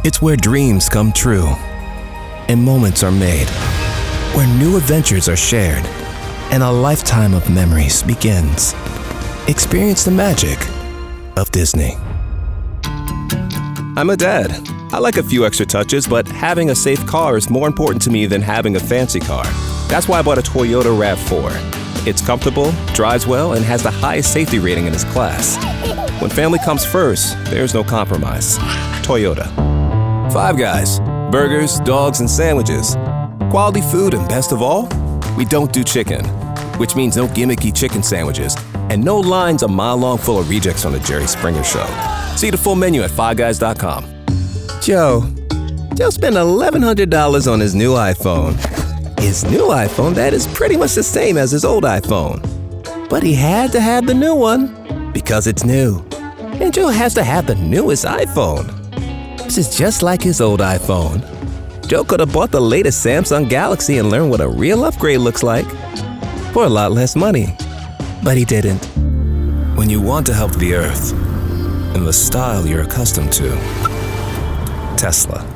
It's where dreams come true and moments are made, where new adventures are shared and a lifetime of memories begins. Experience the magic of Disney. I'm a dad. I like a few extra touches, but having a safe car is more important to me than having a fancy car. That's why I bought a Toyota RAV4. It's comfortable, drives well, and has the highest safety rating in its class. When family comes first, there's no compromise. Toyota. Five Guys. Burgers, dogs, and sandwiches. Quality food, and best of all, we don't do chicken, which means no gimmicky chicken sandwiches and no lines a mile long full of rejects on the Jerry Springer Show. See the full menu at fiveguys.com. Joe spent $1,100 on his new iPhone. His new iPhone, that is pretty much the same as his old iPhone. But he had to have the new one because it's new. And Joe has to have the newest iPhone. This is just like his old iPhone. Joe could have bought the latest Samsung Galaxy and learned what a real upgrade looks like for a lot less money. But he didn't. When you want to help the Earth in the style you're accustomed to, Tesla.